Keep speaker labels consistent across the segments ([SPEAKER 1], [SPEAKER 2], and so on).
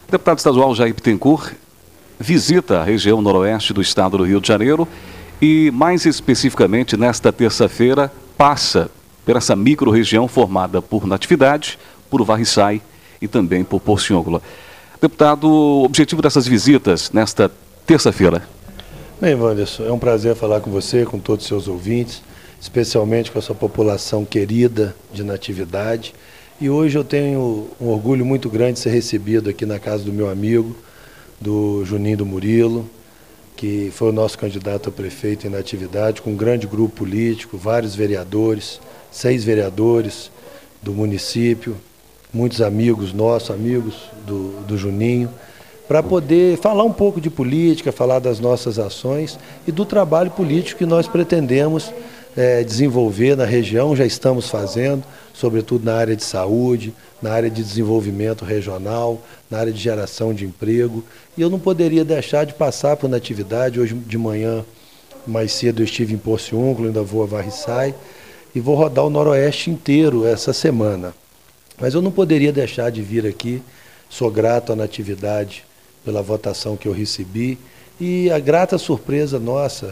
[SPEAKER 1] O deputado estadual Jair Bittencourt visita a região noroeste do estado do Rio de Janeiro e, mais especificamente, nesta terça-feira, passa por essa micro-região formada por Natividade, por Varriçai e também por Porciúncula. Deputado, o objetivo dessas visitas nesta terça-feira?
[SPEAKER 2] Bem, Wanderson, é um prazer falar com você, com todos os seus ouvintes, especialmente com a sua população querida de Natividade. E hoje eu tenho um orgulho muito grande de ser recebido aqui na casa do meu amigo, do Juninho do Murilo, que foi o nosso candidato a prefeito em Natividade, com um grande grupo político, vários vereadores, 6 vereadores do município, muitos amigos nossos, amigos do Juninho, para poder falar um pouco de política, falar das nossas ações e do trabalho político que nós pretendemos desenvolver na região, já estamos fazendo, sobretudo na área de saúde, na área de desenvolvimento regional, na área de geração de emprego. E eu não poderia deixar de passar por Natividade. Hoje de manhã, mais cedo, eu estive em Porciúncula, ainda vou a Varriçai, e vou rodar o Noroeste inteiro essa semana. Mas eu não poderia deixar de vir aqui. Sou grato à Natividade pela votação que eu recebi e a grata surpresa nossa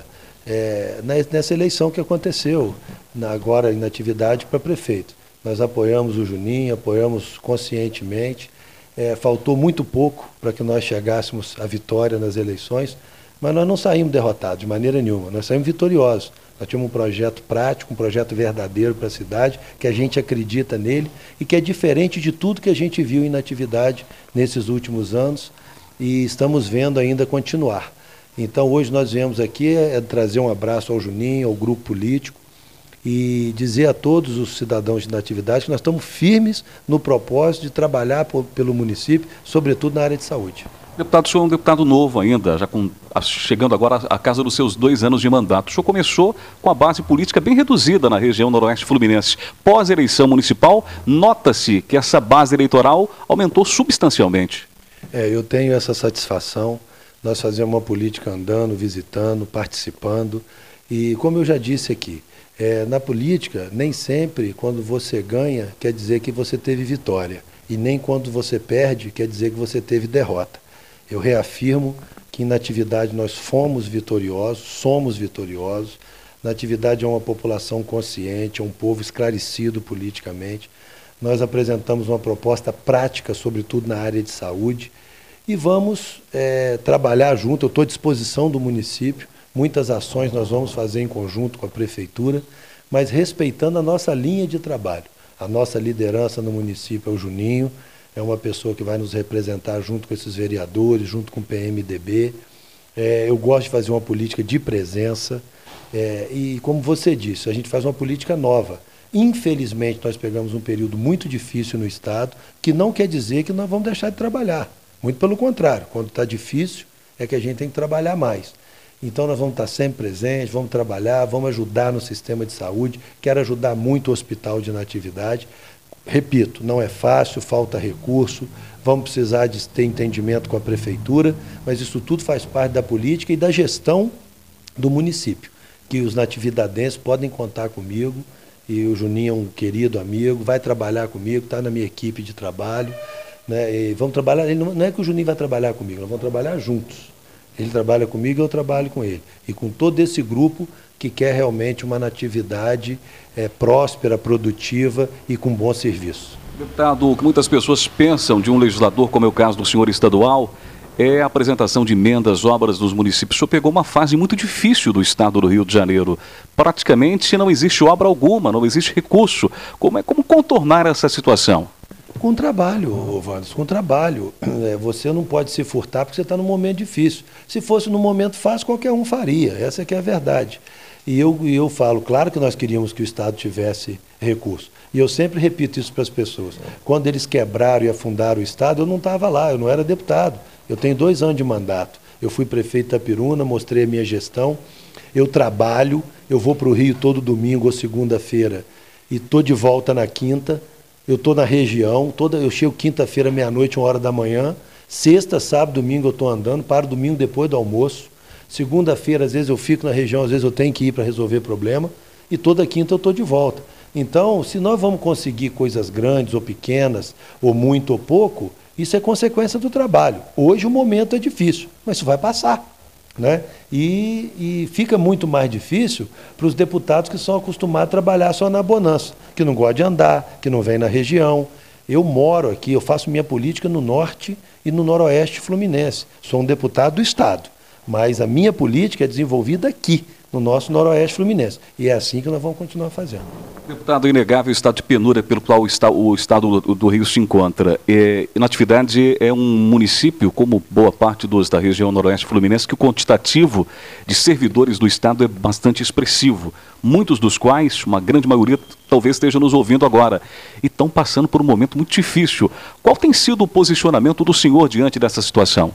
[SPEAKER 2] nessa eleição que aconteceu agora em Natividade para prefeito. Nós apoiamos o Juninho, apoiamos conscientemente. Faltou muito pouco para que nós chegássemos à vitória nas eleições, mas nós não saímos derrotados de maneira nenhuma, nós saímos vitoriosos. Nós tínhamos um projeto prático, um projeto verdadeiro para a cidade, que a gente acredita nele e que é diferente de tudo que a gente viu em Natividade nesses últimos anos e estamos vendo ainda continuar. Então hoje nós viemos aqui trazer um abraço ao Juninho, ao grupo político e dizer a todos os cidadãos de Natividade que nós estamos firmes no propósito de trabalhar pelo município, sobretudo na área de saúde.
[SPEAKER 1] Deputado, o senhor é um deputado novo ainda, chegando agora à casa dos seus 2 anos de mandato. O senhor começou com a base política bem reduzida na região noroeste fluminense. Pós-eleição municipal, nota-se que essa base eleitoral aumentou substancialmente.
[SPEAKER 2] Eu tenho essa satisfação. Nós fazemos uma política andando, visitando, participando. E como eu já disse aqui, na política, nem sempre quando você ganha quer dizer que você teve vitória. E nem quando você perde quer dizer que você teve derrota. Eu reafirmo que em Natividade nós fomos vitoriosos, somos vitoriosos. Natividade é uma população consciente, é um povo esclarecido politicamente. Nós apresentamos uma proposta prática, sobretudo na área de saúde, e vamos trabalhar junto. Eu estou à disposição do município, muitas ações nós vamos fazer em conjunto com a prefeitura, mas respeitando a nossa linha de trabalho. A nossa liderança no município é o Juninho, é uma pessoa que vai nos representar junto com esses vereadores, junto com o PMDB. Eu gosto de fazer uma política de presença e, como você disse, a gente faz uma política nova. Infelizmente, nós pegamos um período muito difícil no Estado, que não quer dizer que nós vamos deixar de trabalhar. Muito pelo contrário, quando está difícil é que a gente tem que trabalhar mais. Então nós vamos estar sempre presentes, vamos trabalhar, vamos ajudar no sistema de saúde, quero ajudar muito o Hospital de Natividade. Repito, não é fácil, falta recurso, vamos precisar de ter entendimento com a prefeitura, mas isso tudo faz parte da política e da gestão do município, que os natividadenses podem contar comigo, e o Juninho é um querido amigo, vai trabalhar comigo, está na minha equipe de trabalho, né, e vamos trabalhar, não é que o Juninho vai trabalhar comigo, nós vamos trabalhar juntos. Ele trabalha comigo e eu trabalho com ele. E com todo esse grupo que quer realmente uma Natividade próspera, produtiva e com bom serviço.
[SPEAKER 1] Deputado, o que muitas pessoas pensam de um legislador, como é o caso do senhor estadual, é a apresentação de emendas, obras dos municípios. O senhor pegou uma fase muito difícil do estado do Rio de Janeiro. Praticamente não existe obra alguma, não existe recurso. Como contornar essa situação?
[SPEAKER 2] Com trabalho, Wanderson, com trabalho. Você não pode se furtar porque você está num momento difícil. Se fosse num momento fácil, qualquer um faria. Essa é que é a verdade. E eu falo, claro que nós queríamos que o Estado tivesse recurso. E eu sempre repito isso para as pessoas. Quando eles quebraram e afundaram o Estado, eu não estava lá, eu não era deputado. Eu tenho 2 anos de mandato. Eu fui prefeito de Itapiruna, mostrei a minha gestão. Eu trabalho, eu vou para o Rio todo domingo ou segunda-feira e estou de volta na quinta. Eu estou na região, eu chego quinta-feira, meia-noite, 1h da manhã. Sexta, sábado, domingo eu estou andando, paro domingo depois do almoço. Segunda-feira, às vezes eu fico na região, às vezes eu tenho que ir para resolver problema. E toda quinta eu estou de volta. Então, se nós vamos conseguir coisas grandes ou pequenas, ou muito ou pouco, Isso é consequência do trabalho. Hoje o momento é difícil, mas isso vai passar, né? E fica muito mais difícil para os deputados que são acostumados a trabalhar só na bonança, que não gostam de andar, que não vem na região. Eu moro aqui, eu faço minha política no norte e no noroeste fluminense. Sou um deputado do Estado, mas a minha política é desenvolvida aqui, no nosso noroeste fluminense. E é assim que nós vamos continuar fazendo.
[SPEAKER 1] Deputado, inegável o estado de penúria pelo qual o estado do Rio se encontra. Natividade é um município, como boa parte da região noroeste fluminense, que o quantitativo de servidores do estado é bastante expressivo. Muitos dos quais, uma grande maioria, talvez esteja nos ouvindo agora, e estão passando por um momento muito difícil. Qual tem sido o posicionamento do senhor diante dessa situação?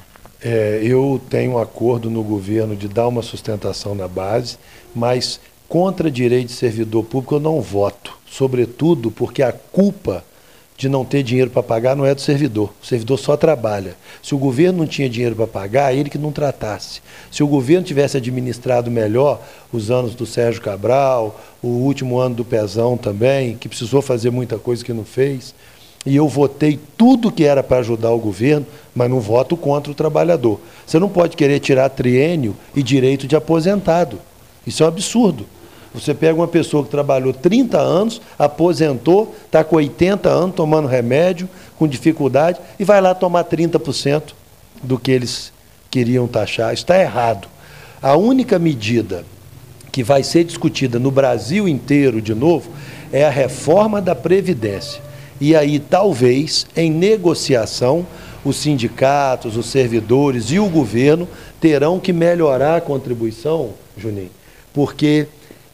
[SPEAKER 2] Eu tenho um acordo no governo de dar uma sustentação na base, mas contra direito de servidor público eu não voto, sobretudo porque a culpa de não ter dinheiro para pagar não é do servidor. O servidor só trabalha. Se o governo não tinha dinheiro para pagar, é ele que não tratasse. Se o governo tivesse administrado melhor os anos do Sérgio Cabral, o último ano do Pezão também, que precisou fazer muita coisa que não fez, e eu votei tudo que era para ajudar o governo, mas não voto contra o trabalhador. Você não pode querer tirar triênio e direito de aposentado. Isso é um absurdo. Você pega uma pessoa que trabalhou 30 anos, aposentou, está com 80 anos, tomando remédio, com dificuldade, e vai lá tomar 30% do que eles queriam taxar. Isso está errado. A única medida que vai ser discutida no Brasil inteiro, de novo, é a reforma da Previdência. E aí, talvez, em negociação, os sindicatos, os servidores e o governo terão que melhorar a contribuição, Juninho, porque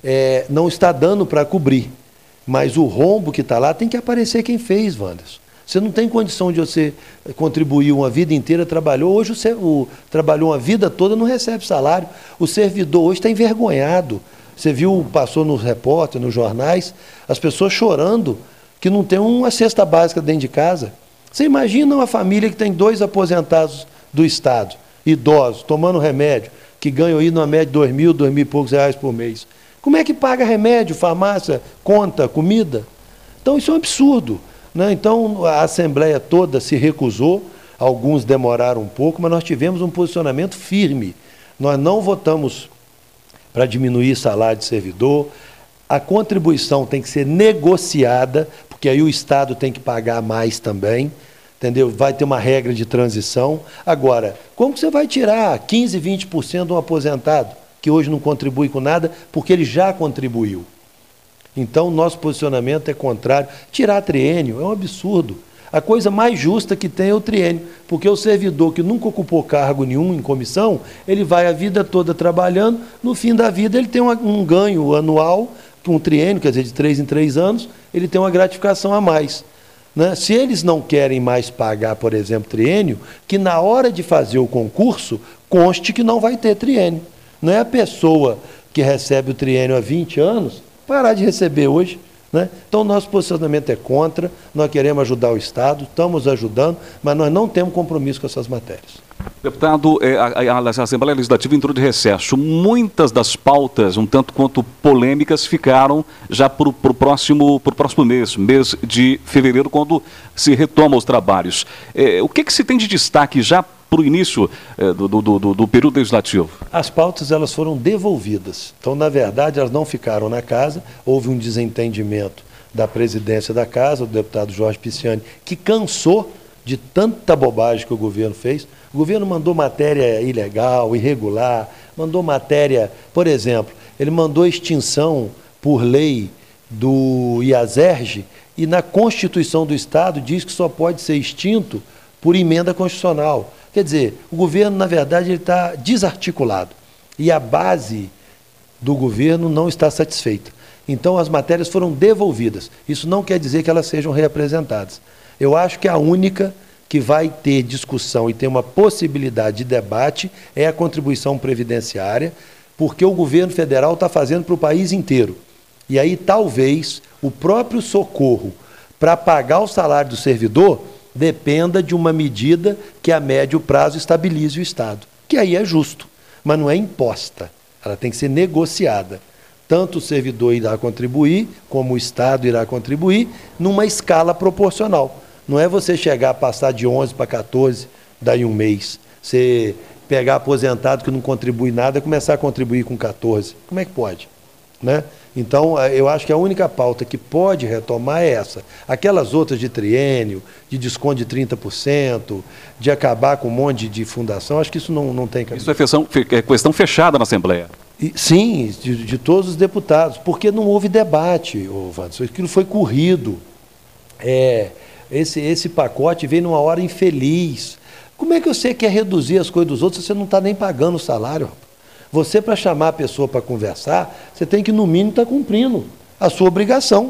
[SPEAKER 2] não está dando para cobrir. Mas o rombo que está lá tem que aparecer quem fez, Wanderson. Você não tem condição de você contribuir uma vida inteira, trabalhou, hoje trabalhou uma vida toda, não recebe salário. O servidor hoje está envergonhado. Você viu, passou nos repórteres, nos jornais, as pessoas chorando que não tem uma cesta básica dentro de casa. Você imagina uma família que tem 2 aposentados do Estado, idosos, tomando remédio, que ganham aí numa média de 2.000, 2.000 e poucos reais por mês. Como é que paga remédio, farmácia, conta, comida? Então isso é um absurdo, né? Então a Assembleia toda se recusou, alguns demoraram um pouco, mas nós tivemos um posicionamento firme. Nós não votamos para diminuir salário de servidor, a contribuição tem que ser negociada, porque aí o Estado tem que pagar mais também, entendeu? Vai ter uma regra de transição. Agora, como que você vai tirar 15%, 20% de um aposentado, que hoje não contribui com nada, porque ele já contribuiu? Então, nosso posicionamento é contrário. Tirar triênio é um absurdo. A coisa mais justa que tem é o triênio, porque o servidor que nunca ocupou cargo nenhum em comissão, ele vai a vida toda trabalhando, no fim da vida ele tem um ganho anual, um triênio, quer dizer, de 3 em 3 anos, ele tem uma gratificação a mais, né? Se eles não querem mais pagar, por exemplo, triênio, que na hora de fazer o concurso, conste que não vai ter triênio. Não é a pessoa que recebe o triênio há 20 anos, parar de receber hoje, né? Então, nosso posicionamento é contra, nós queremos ajudar o Estado, estamos ajudando, mas nós não temos compromisso com essas matérias.
[SPEAKER 1] Deputado, a Assembleia Legislativa entrou de recesso. Muitas das pautas, um tanto quanto polêmicas, ficaram já para o próximo mês de fevereiro, quando se retoma os trabalhos. O que se tem de destaque já para o início do período legislativo? As pautas elas foram devolvidas. Então, na verdade, elas não ficaram na casa. Houve um desentendimento da presidência da casa, do deputado Jorge Pisciani, que cansou de tanta bobagem que o governo fez. O governo mandou matéria ilegal, irregular, mandou matéria, por exemplo, ele mandou extinção por lei do IASERJ, e na Constituição do Estado diz que só pode ser extinto por emenda constitucional. Quer dizer, o governo, na verdade, ele está desarticulado. E a base do governo não está satisfeita. Então, as matérias foram devolvidas. Isso não quer dizer que elas sejam reapresentadas. Eu acho que a única que vai ter discussão e ter uma possibilidade de debate é a contribuição previdenciária, porque o governo federal está fazendo para o país inteiro. E aí, talvez, o próprio socorro para pagar o salário do servidor dependa de uma medida que a médio prazo estabilize o Estado, que aí é justo, mas não é imposta, ela tem que ser negociada. Tanto o servidor irá contribuir, como o Estado irá contribuir, numa escala proporcional.
[SPEAKER 2] Não é você chegar a passar de 11 para 14 daí um mês. Você pegar aposentado que não contribui nada e começar a contribuir com 14. Como é que pode? Né? Então, eu acho que a única pauta que pode retomar é essa. Aquelas outras de triênio, de desconto de 30%, de acabar com um monte de fundação, acho que isso não tem cabimento.
[SPEAKER 1] Isso é questão fechada na Assembleia.
[SPEAKER 2] Sim, de todos os deputados, porque não houve debate, Wanderson, aquilo foi corrido. Esse pacote veio numa hora infeliz. Como é que você quer reduzir as coisas dos outros se você não está nem pagando o salário? Você, para chamar a pessoa para conversar, você tem que, no mínimo, estar cumprindo a sua obrigação.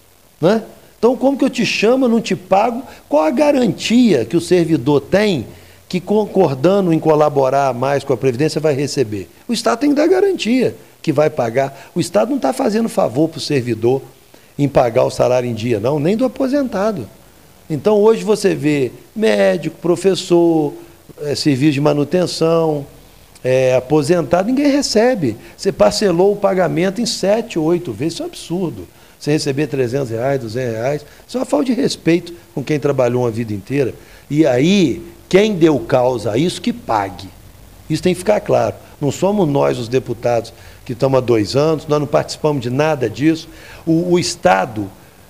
[SPEAKER 2] Né? Então, como que eu te chamo, eu não te pago? Qual a garantia que o servidor tem que, concordando em colaborar mais com a Previdência, vai receber? O Estado tem que dar garantia que vai pagar. O Estado não está fazendo favor para o servidor em pagar o salário em dia, não, nem do aposentado. Então, hoje você vê médico, professor, serviço de manutenção, aposentado, ninguém recebe. Você parcelou o pagamento em 7, 8 vezes, isso é um absurdo. Você receber R$300, R$200, isso é uma falta de respeito com quem trabalhou uma vida inteira. E aí, quem deu causa a isso, que pague. Isso tem que ficar claro. Não somos nós, os deputados, que estamos há 2 anos, nós não participamos de nada disso. O Estado,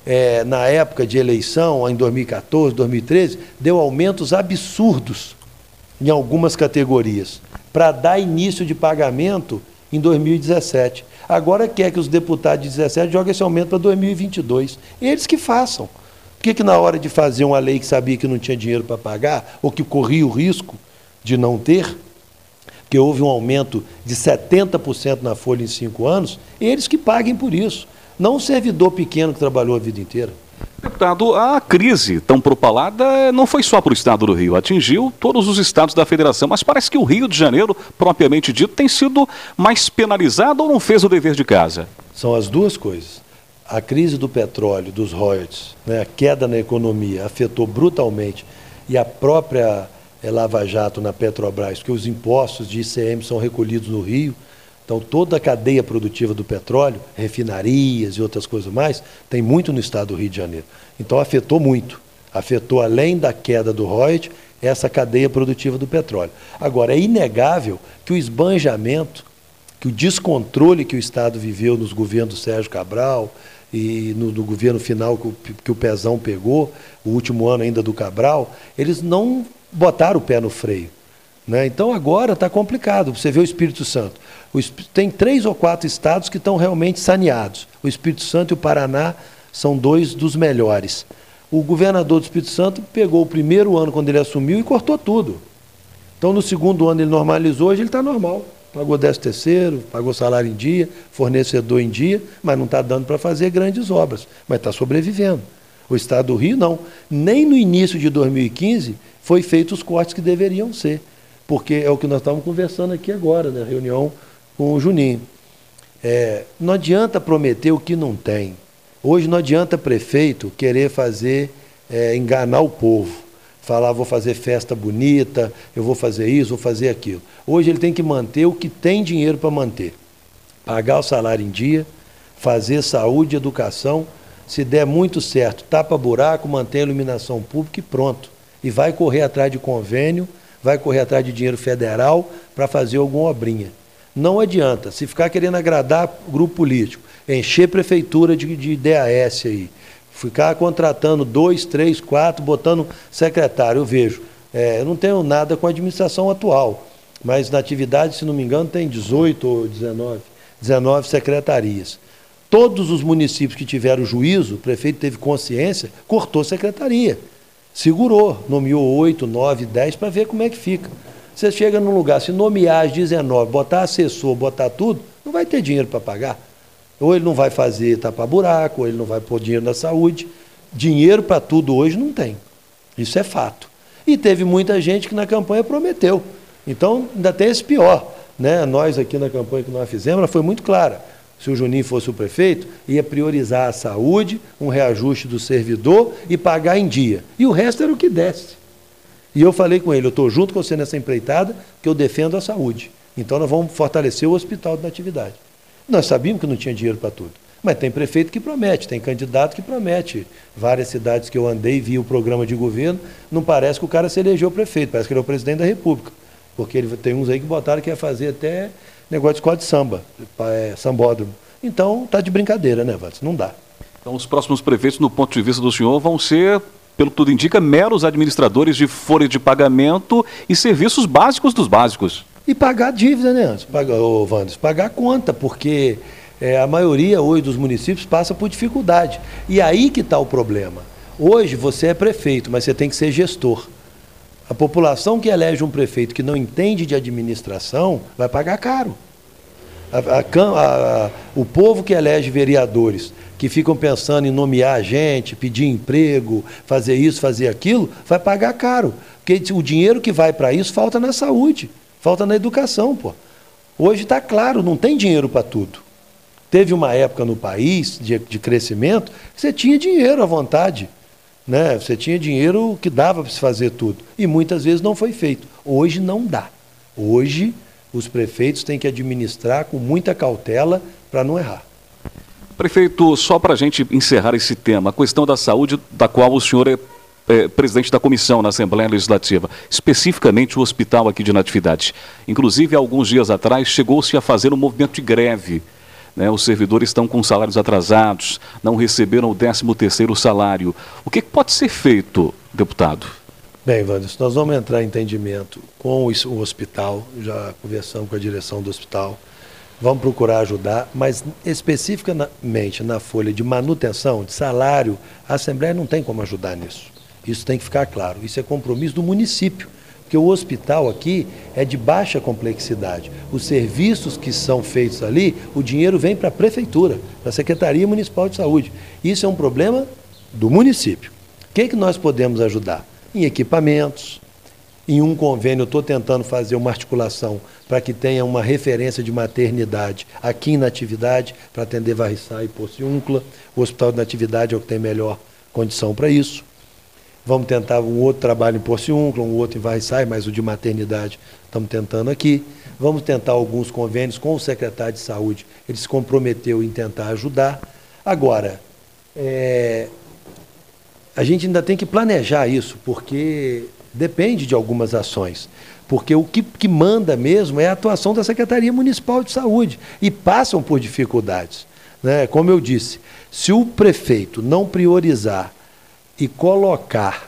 [SPEAKER 2] na época de eleição, em 2014, 2013, deu aumentos absurdos em algumas categorias, para dar início de pagamento em 2017. Agora quer que os deputados de 2017 joguem esse aumento para 2022. Eles que façam. Por que na hora de fazer uma lei que sabia que não tinha dinheiro para pagar, ou que corria o risco de não ter, porque houve um aumento de 70% na folha em 5 anos, eles que paguem por isso, não o servidor pequeno que trabalhou a vida inteira.
[SPEAKER 1] Deputado, a crise tão propalada não foi só para o estado do Rio, atingiu todos os estados da federação, mas parece que o Rio de Janeiro, propriamente dito, tem sido mais penalizado ou não fez o dever de casa?
[SPEAKER 2] São as duas coisas. A crise do petróleo, dos royalties, né, a queda na economia afetou brutalmente, e a própria Lava Jato na Petrobras, que os impostos de ICM são recolhidos no Rio. Então, toda a cadeia produtiva do petróleo, refinarias e outras coisas mais, tem muito no estado do Rio de Janeiro. Então, afetou muito. Afetou, além da queda do royalties, essa cadeia produtiva do petróleo. Agora, é inegável que o esbanjamento, que o descontrole que o Estado viveu nos governos do Sérgio Cabral e no governo final que o Pezão pegou, o último ano ainda do Cabral, eles não botaram o pé no freio. Né? Então, agora está complicado. Você vê o Espírito Santo. Tem 3 ou 4 estados que estão realmente saneados. O Espírito Santo e o Paraná são 2 dos melhores. O governador do Espírito Santo pegou o primeiro ano, quando ele assumiu, e cortou tudo. Então, no segundo ano, ele normalizou, hoje ele está normal. Pagou 13º, pagou salário em dia, fornecedor em dia, mas não está dando para fazer grandes obras. Mas está sobrevivendo. O estado do Rio, não. Nem no início de 2015 foi feito os cortes que deveriam ser. Porque é o que nós estávamos conversando aqui agora, na reunião com o Juninho. Não adianta prometer o que não tem. Hoje não adianta prefeito querer enganar o povo. Falar, vou fazer festa bonita, eu vou fazer isso, vou fazer aquilo. Hoje ele tem que manter o que tem dinheiro para manter. Pagar o salário em dia, fazer saúde e educação. Se der muito certo, tapa buraco, mantém a iluminação pública e pronto. E vai correr atrás de convênio, vai correr atrás de dinheiro federal para fazer alguma obrinha. Não adianta, se ficar querendo agradar o grupo político, encher prefeitura de DAS aí, ficar contratando 2, 3, 4, botando secretário, eu vejo. Eu não tenho nada com a administração atual, mas na atividade, se não me engano, tem 18 ou 19 secretarias. Todos os municípios que tiveram juízo, o prefeito teve consciência, cortou secretaria. Segurou, nomeou 8, 9, 10 para ver como é que fica. Você chega num lugar, se nomear as 19, botar assessor, botar tudo, não vai ter dinheiro para pagar. Ou ele não vai fazer tapar buraco, ou ele não vai pôr dinheiro na saúde. Dinheiro para tudo hoje não tem. Isso é fato. E teve muita gente que na campanha prometeu. Então, ainda tem esse pior. Né? Nós aqui na campanha que nós fizemos, ela foi muito clara. Se o Juninho fosse o prefeito, ia priorizar a saúde, um reajuste do servidor e pagar em dia. E o resto era o que desce. E eu falei com ele, eu estou junto com você nessa empreitada, que eu defendo a saúde. Então nós vamos fortalecer o hospital de natividade. Nós sabíamos que não tinha dinheiro para tudo. Mas tem prefeito que promete, tem candidato que promete. Várias cidades que eu andei, vi o programa de governo, não parece que o cara se elegeu prefeito, parece que ele é o presidente da República. Porque ele tem uns aí que botaram que ia fazer até negócio de escola de samba, sambódromo. Então, tá de brincadeira, né, Walter? Não dá.
[SPEAKER 1] Então, os próximos prefeitos, no ponto de vista do senhor, vão ser, pelo que tudo indica, meros administradores de folha de pagamento e serviços básicos dos básicos.
[SPEAKER 2] E pagar dívida, né, Wanderson? Pagar conta, porque a maioria hoje dos municípios passa por dificuldade. E aí que está o problema. Hoje você é prefeito, mas você tem que ser gestor. A população que elege um prefeito que não entende de administração vai pagar caro. O povo que elege vereadores, que ficam pensando em nomear gente, pedir emprego, fazer isso, fazer aquilo, vai pagar caro. Porque o dinheiro que vai para isso falta na saúde, falta na educação, pô. Hoje está claro, não tem dinheiro para tudo. Teve uma época no país de crescimento que você tinha dinheiro à vontade, né? Você tinha dinheiro que dava para se fazer tudo. E muitas vezes não foi feito. Hoje não dá. Hoje os prefeitos têm que administrar com muita cautela para não errar.
[SPEAKER 1] Prefeito, só para a gente encerrar esse tema, a questão da saúde, da qual o senhor é presidente da comissão na Assembleia Legislativa, especificamente o hospital aqui de Natividade. Inclusive, há alguns dias atrás, chegou-se a fazer um movimento de greve. Né? Os servidores estão com salários atrasados, não receberam o 13º salário. O que pode ser feito, deputado?
[SPEAKER 2] Bem, Wanderson, nós vamos entrar em entendimento com o hospital, já conversamos com a direção do hospital, vamos procurar ajudar, mas especificamente na folha de manutenção, de salário, a Assembleia não tem como ajudar nisso. Isso tem que ficar claro. Isso é compromisso do município, porque o hospital aqui é de baixa complexidade. Os serviços que são feitos ali, o dinheiro vem para a Prefeitura, para a Secretaria Municipal de Saúde. Isso é um problema do município. O que nós podemos ajudar? Em equipamentos. Em um convênio, eu estou tentando fazer uma articulação para que tenha uma referência de maternidade aqui em Natividade, para atender Varriçá e Porciúncula. O Hospital de Natividade é o que tem melhor condição para isso. Vamos tentar um outro trabalho em Porciúncula, um outro em Varriçai, mas o de maternidade estamos tentando aqui. Vamos tentar alguns convênios com o secretário de Saúde. Ele se comprometeu em tentar ajudar. Agora, a gente ainda tem que planejar isso, porque depende de algumas ações. Porque o que manda mesmo é a atuação da Secretaria Municipal de Saúde. E passam por dificuldades, né? Como eu disse, se o prefeito não priorizar e colocar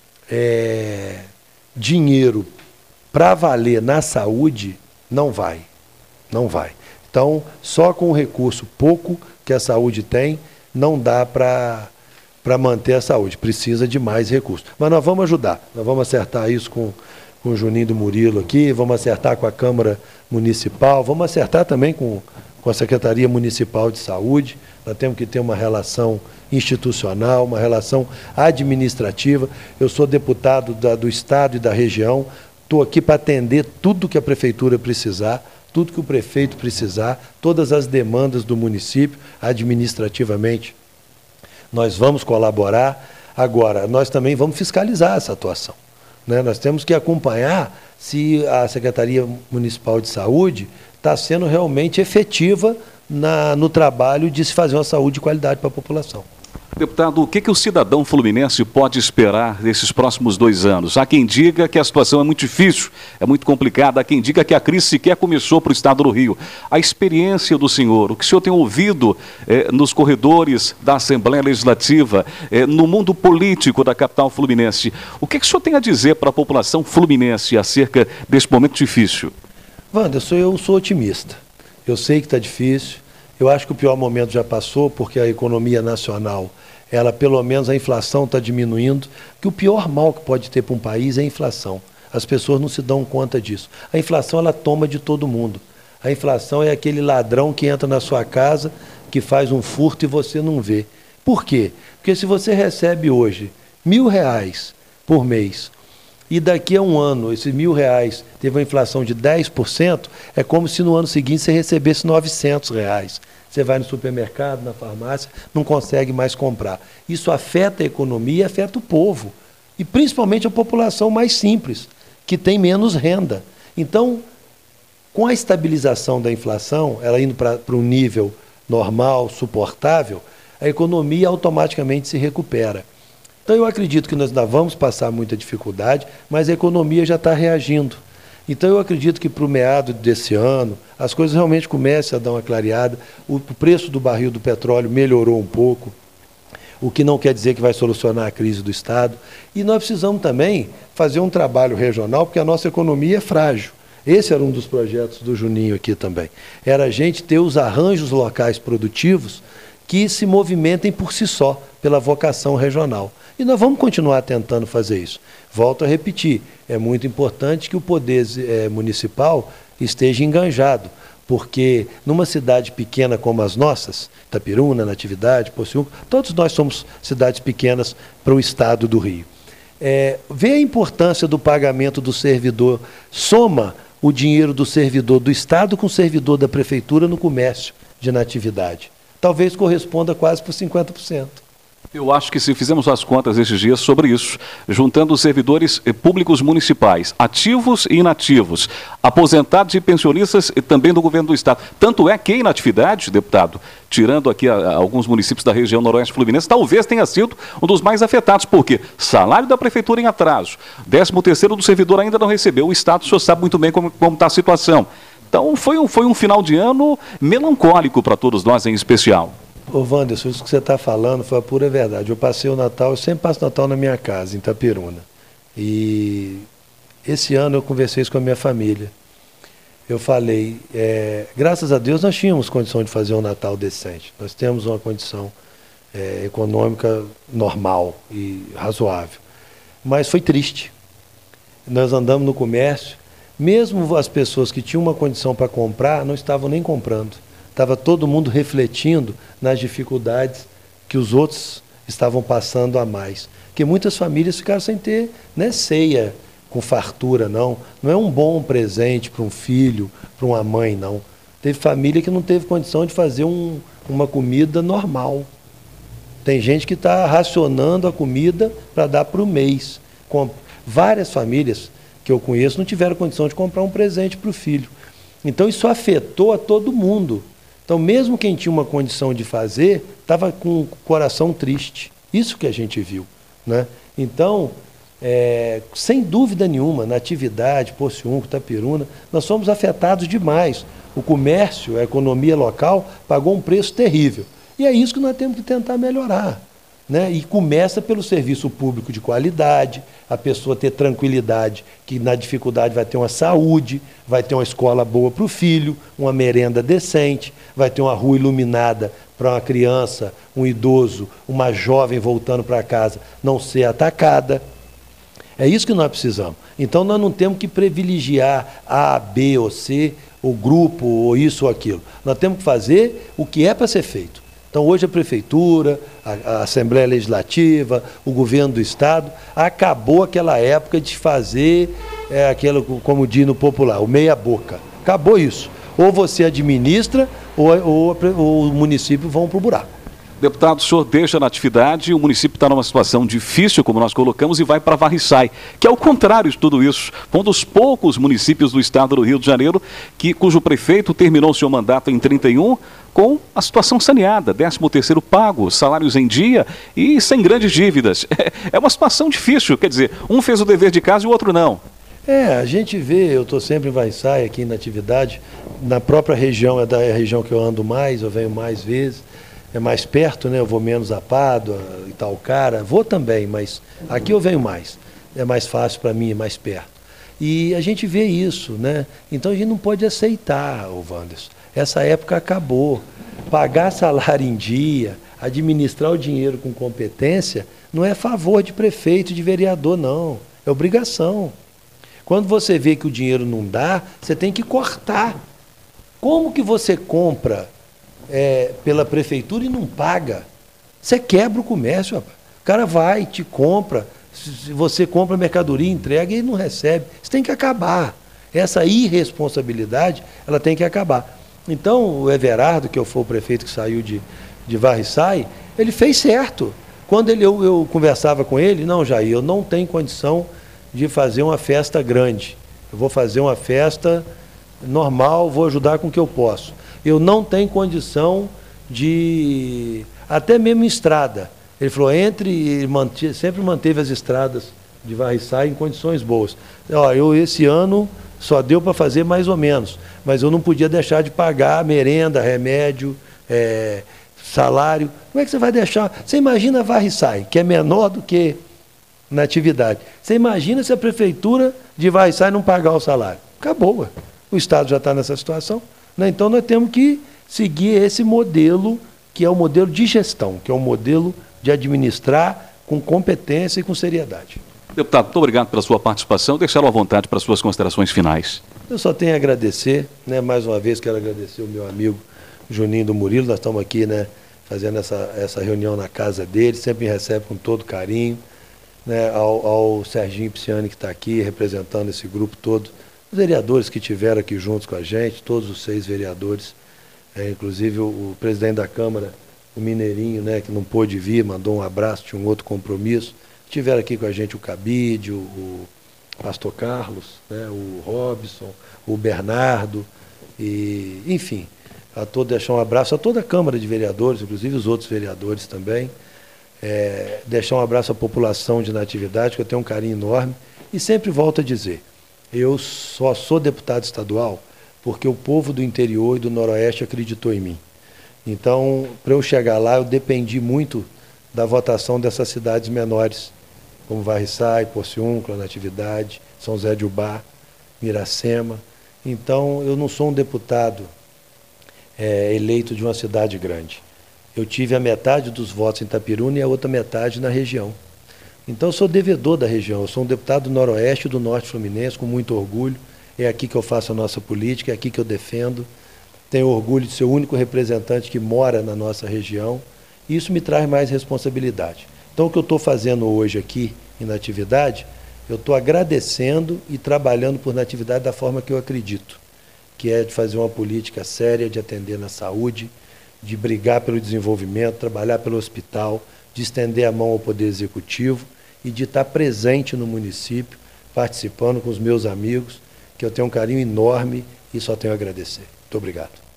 [SPEAKER 2] dinheiro para valer na saúde, não vai. Não vai. Então, só com o recurso pouco que a saúde tem, não dá para manter a saúde. Precisa de mais recursos. Mas nós vamos ajudar. Nós vamos acertar isso com o Juninho do Murilo aqui, vamos acertar com a Câmara Municipal, vamos acertar também com a Secretaria Municipal de Saúde. Nós temos que ter uma relação institucional, uma relação administrativa. Eu sou deputado do Estado e da região, estou aqui para atender tudo que a Prefeitura precisar, tudo que o prefeito precisar, todas as demandas do município, administrativamente. Nós vamos colaborar. Agora, nós também vamos fiscalizar essa atuação, né? Nós temos que acompanhar se a Secretaria Municipal de Saúde está sendo realmente efetiva no trabalho de se fazer uma saúde de qualidade para a população.
[SPEAKER 1] Deputado, o que o cidadão fluminense pode esperar desses próximos 2 anos? Há quem diga que a situação é muito difícil, é muito complicada, há quem diga que a crise sequer começou para o estado do Rio. A experiência do senhor, o que o senhor tem ouvido nos corredores da Assembleia Legislativa, no mundo político da capital fluminense, o que o senhor tem a dizer para a população fluminense acerca desse momento difícil?
[SPEAKER 2] Wanderson, eu sou otimista. Eu sei que está difícil. Eu acho que o pior momento já passou, porque a economia nacional, pelo menos a inflação está diminuindo, que o pior mal que pode ter para um país é a inflação. As pessoas não se dão conta disso. A inflação, ela toma de todo mundo. A inflação é aquele ladrão que entra na sua casa, que faz um furto e você não vê. Por quê? Porque se você recebe hoje R$1.000 por mês, e daqui a um ano, esses R$1.000 teve uma inflação de 10%, é como se no ano seguinte você recebesse R$900. Você vai no supermercado, na farmácia, não consegue mais comprar. Isso afeta a economia e afeta o povo. E principalmente a população mais simples, que tem menos renda. Então, com a estabilização da inflação, ela indo para um nível normal, suportável, a economia automaticamente se recupera. Então eu acredito que nós ainda vamos passar muita dificuldade, mas a economia já está reagindo. Então eu acredito que para o meado desse ano, as coisas realmente comecem a dar uma clareada, o preço do barril do petróleo melhorou um pouco, o que não quer dizer que vai solucionar a crise do Estado. E nós precisamos também fazer um trabalho regional, porque a nossa economia é frágil. Esse era um dos projetos do Juninho aqui também. Era a gente ter os arranjos locais produtivos que se movimentem por si só, pela vocação regional. E nós vamos continuar tentando fazer isso. Volto a repetir, é muito importante que o poder municipal esteja enganjado, porque numa cidade pequena como as nossas, Itapiruna, Natividade, Pociúnco, todos nós somos cidades pequenas para o estado do Rio. Vê a importância do pagamento do servidor, soma o dinheiro do servidor do estado com o servidor da prefeitura no comércio de Natividade. Talvez corresponda quase por 50%.
[SPEAKER 1] Eu acho que se fizermos as contas esses dias sobre isso, juntando os servidores públicos municipais, ativos e inativos, aposentados e pensionistas e também do governo do estado. Tanto é que a inatividade, deputado, tirando aqui alguns municípios da região noroeste fluminense, talvez tenha sido um dos mais afetados, porque salário da prefeitura em atraso, 13º do servidor ainda não recebeu, o estado só sabe muito bem como está a situação. Então foi um final de ano melancólico para todos nós em especial.
[SPEAKER 2] Ô Wanderson, isso que você está falando foi a pura verdade. Eu passei o Natal, eu sempre passo o Natal na minha casa, em Itapiruna. E esse ano eu conversei isso com a minha família. Eu falei, graças a Deus nós tínhamos condição de fazer um Natal decente. Nós temos uma condição econômica normal e razoável. Mas foi triste. Nós andamos no comércio, mesmo as pessoas que tinham uma condição para comprar, não estavam nem comprando. Estava todo mundo refletindo nas dificuldades que os outros estavam passando a mais. Porque muitas famílias ficaram sem ter ceia com fartura, não. Não é um bom presente para um filho, para uma mãe, não. Teve família que não teve condição de fazer uma comida normal. Tem gente que está racionando a comida para dar para o mês. Várias famílias que eu conheço não tiveram condição de comprar um presente para o filho. Então isso afetou a todo mundo. Então, mesmo quem tinha uma condição de fazer, estava com o coração triste. Isso que a gente viu, né? Então, sem dúvida nenhuma, Natividade, Pociúnco, Itapiruna, nós somos afetados demais. O comércio, a economia local, pagou um preço terrível. E é isso que nós temos que tentar melhorar, né? E começa pelo serviço público de qualidade, a pessoa ter tranquilidade, que na dificuldade vai ter uma saúde, vai ter uma escola boa para o filho, uma merenda decente, vai ter uma rua iluminada para uma criança, um idoso, uma jovem voltando para casa não ser atacada. É isso que nós precisamos. Então nós não temos que privilegiar A, B ou C, o grupo ou isso ou aquilo. Nós temos que fazer o que é para ser feito. Então hoje a Prefeitura, a Assembleia Legislativa, o Governo do Estado, acabou aquela época de fazer aquilo, como diz no popular, o meia boca. Acabou isso. Ou você administra, ou o município vão para o buraco.
[SPEAKER 1] Deputado, o senhor deixa a Natividade, o município está numa situação difícil, como nós colocamos, e vai para Varriçai, que é o contrário de tudo isso. Foi um dos poucos municípios do estado do Rio de Janeiro cujo prefeito terminou seu mandato em 31 com a situação saneada, 13º pago, salários em dia e sem grandes dívidas. É uma situação difícil, quer dizer, um fez o dever de casa e o outro não.
[SPEAKER 2] A gente vê, eu estou sempre em Varriçai, aqui em Natividade, na própria região, é da região que eu ando mais, eu venho mais vezes. É mais perto, né? Eu vou menos a Pádua, Itaocara, vou também, mas aqui eu venho mais. É mais fácil para mim, é mais perto. E a gente vê isso, né? Então a gente não pode aceitar, Wanderson. Essa época acabou. Pagar salário em dia, administrar o dinheiro com competência, não é favor de prefeito, de vereador, não. É obrigação. Quando você vê que o dinheiro não dá, você tem que cortar. Como que você compra pela prefeitura e não paga? Você quebra o comércio, rapaz. O cara vai, te compra, se você compra mercadoria, entrega e ele não recebe. Isso tem que acabar. Essa irresponsabilidade, ela tem que acabar. Então, o Everardo, que foi o prefeito que saiu de Varriçai, ele fez certo. Quando eu conversava com ele, não, Jair, eu não tenho condição de fazer uma festa grande. Eu vou fazer uma festa normal, vou ajudar com o que eu posso. Eu não tenho condição de até mesmo estrada. Ele falou, sempre manteve as estradas de Varriçai em condições boas. Ó, esse ano só deu para fazer mais ou menos, mas eu não podia deixar de pagar merenda, remédio, salário. Como é que você vai deixar? Você imagina Varriçai, que é menor do que Natividade. Você imagina se a prefeitura de Varriçai não pagar o salário? Acabou. O Estado já está nessa situação. Né? Então nós temos que seguir esse modelo, que é o modelo de gestão, que é o modelo de administrar com competência e com seriedade.
[SPEAKER 1] Deputado, muito obrigado pela sua participação. Deixaram à vontade para as suas considerações finais.
[SPEAKER 2] Eu só tenho a agradecer, né? Mais uma vez quero agradecer o meu amigo Juninho do Murilo. Nós estamos aqui, né, fazendo essa reunião na casa dele, sempre me recebe com todo carinho. Né, ao Serginho Pisciani, que está aqui representando esse grupo todo, os vereadores que estiveram aqui juntos com a gente, todos os 6 vereadores, inclusive o presidente da Câmara, o Mineirinho, né, que não pôde vir, mandou um abraço, tinha um outro compromisso. Tiveram aqui com a gente o Cabide, o Pastor Carlos, né, o Robson, o Bernardo, e, enfim, deixar um abraço a toda a Câmara de Vereadores, inclusive os outros vereadores também. Deixar um abraço à população de Natividade, que eu tenho um carinho enorme, e sempre volto a dizer, eu só sou deputado estadual porque o povo do interior e do Noroeste acreditou em mim. Então, para eu chegar lá, eu dependi muito da votação dessas cidades menores, como Varriçai, Porciúncula, Natividade, São José de Ubá, Miracema. Então, eu não sou um deputado eleito de uma cidade grande. Eu tive a metade dos votos em Itapiruna e a outra metade na região. Então, eu sou devedor da região. Eu sou um deputado do Noroeste e do Norte Fluminense, com muito orgulho. É aqui que eu faço a nossa política, é aqui que eu defendo. Tenho orgulho de ser o único representante que mora na nossa região. E isso me traz mais responsabilidade. Então, o que eu estou fazendo hoje aqui em Natividade, eu estou agradecendo e trabalhando por Natividade da forma que eu acredito, que é de fazer uma política séria, de atender na saúde, de brigar pelo desenvolvimento, trabalhar pelo hospital, de estender a mão ao Poder Executivo e de estar presente no município, participando com os meus amigos, que eu tenho um carinho enorme e só tenho a agradecer. Muito obrigado.